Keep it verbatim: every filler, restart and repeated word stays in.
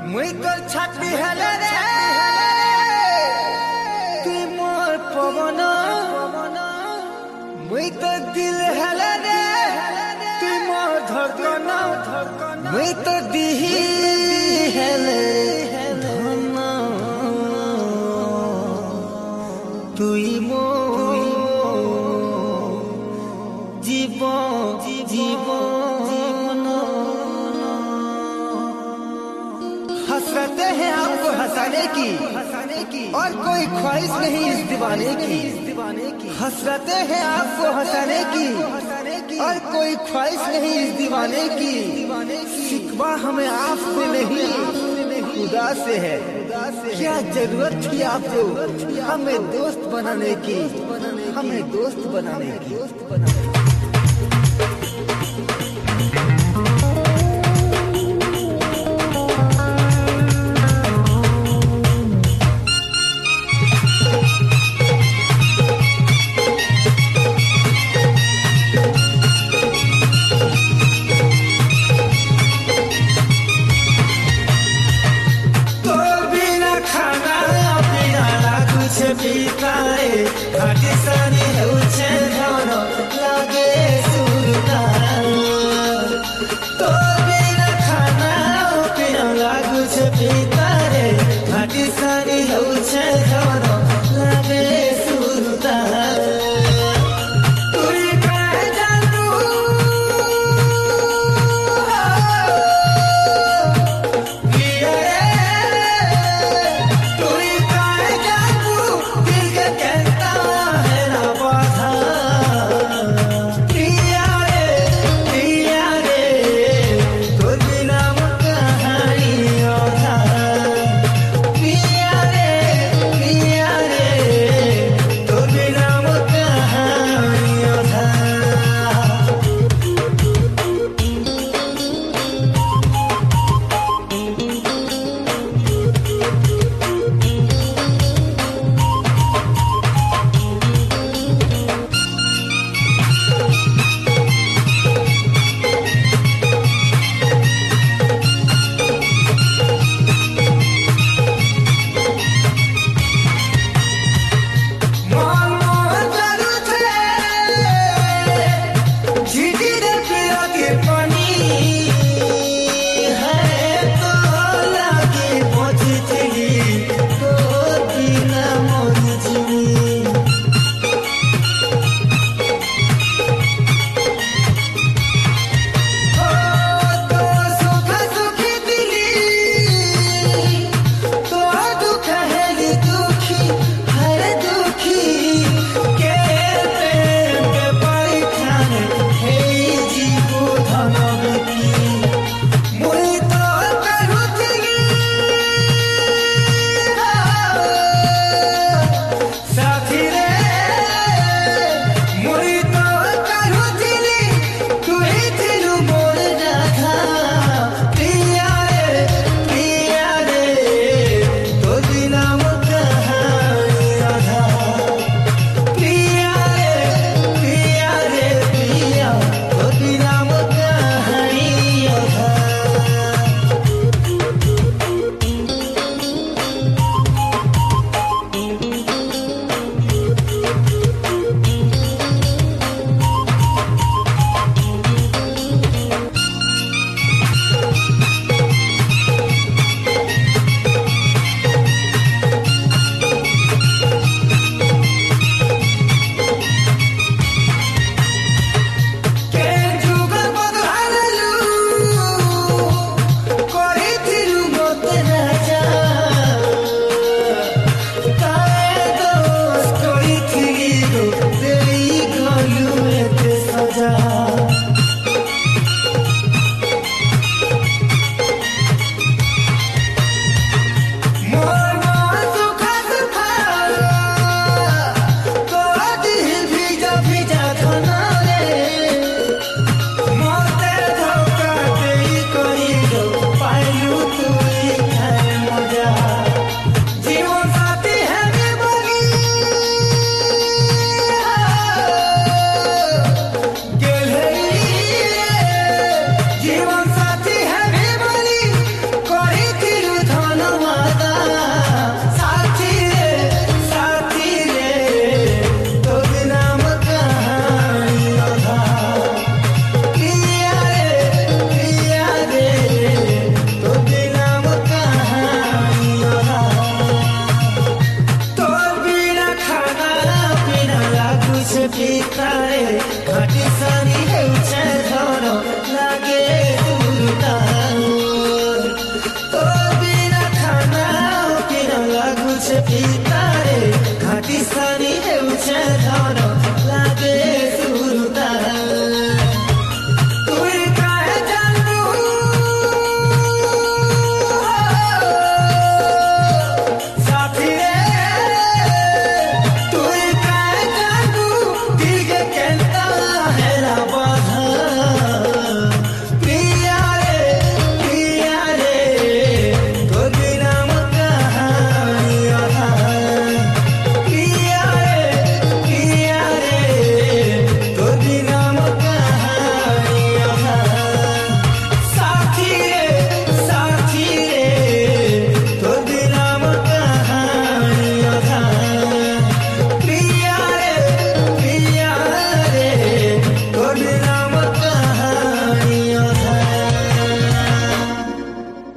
मुई तोर छाती हेले रे तुई मोर पवन मुई तोर दिल हेले रे तुई मोर धड़कन मुई तोर दिही हेले धन तुई मोर जीवन जीवन हंसते हैं आपको हंसाने की हंसाने की और कोई ख्वाहिश नहीं इस दीवाने की दीवाने की हंसते हैं आपको हंसाने की और कोई ख्वाहिश नहीं इस दीवाने की शिकवा हमें आपसे नहीं खुदा से है क्या जरूरत थी आपको हमें दोस्त बनाने की हमें दोस्त बनाने की दोस्त बनाने की घाटी सानी हेउछे धन लागे सुरुता तो बिना खाना पीना लागू छे पीता रे घाटी सानी हेउछे धन लागे सुरुता तुई काहे जानू किया रे तुई काहे जानू दिल के कहता है ना बाधा Pakistani, hey, Uchay Dhawna.